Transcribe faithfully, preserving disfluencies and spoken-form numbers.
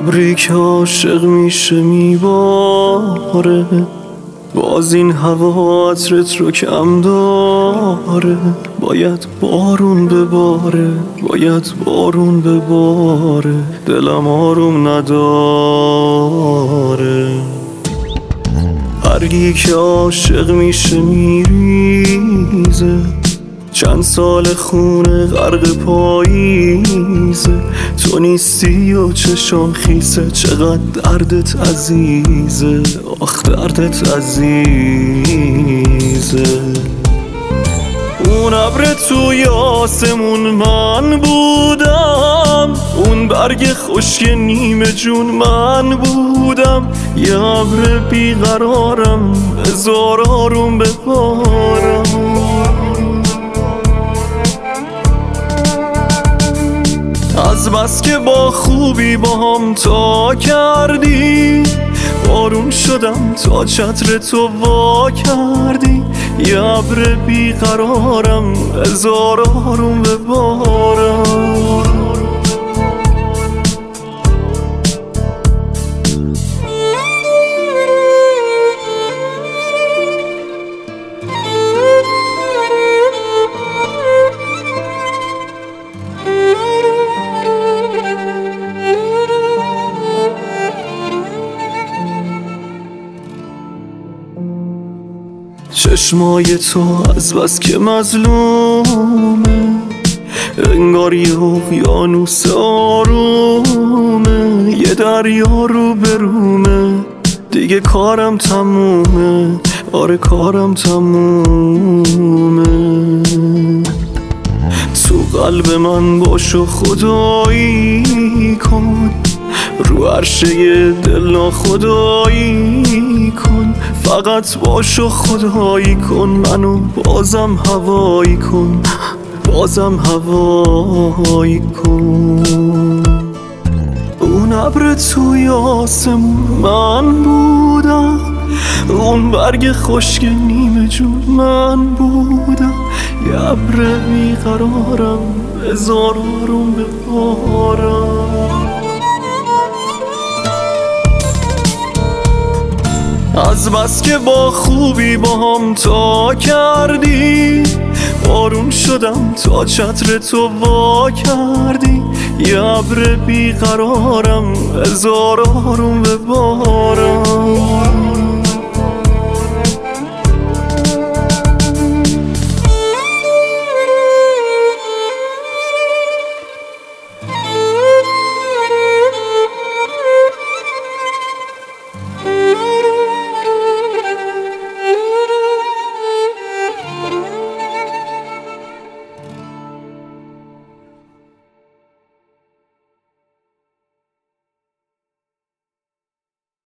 ابری که عاشق میشه میباره، باز این هوا عطرت رو کم داره. باید بارون بباره، باید بارون بباره، دلم آروم نداره. برگی که عاشق میشه میریزه، چند سال خونه غرق پاییزه. تو نیستی و چشام خیسه، چقدر دردت عزیزه، آخ دردت عزیزه. اون ابر توی آسمون من بودم، اون برگ خشک نیمه جون من بودم. یه ابر بیقرارم، بذار آروم ببارم. از بس که با خوبی با هم تا کردی، آروم شدم تا چتر تو وا کردی. یه ابر بیقرارم، بذار آروم ببارم. چشمای تو از بس که مظلومه، انگار یه اقیانوس آرومه. یه دریا رو برومه، دیگه کارم تمومه، آره کارم تمومه. تو قلب من باش و خدایی کن، رو عرشه دل ناخدایی کن. فقط باش و خدایی کن، منو بازم هوایی کن، بازم هوایی کن. اون ابر توی آسمون من بودم، اون برگ خشک نیمه جون من بودم. یه ابر بیقرارم، بذار آروم ببارم. از بس که با خوبی با هم تا کردی، آروم شدم تا چتر تو وا کردی. یه ابر بیقرارم، بذار آروم ببارم.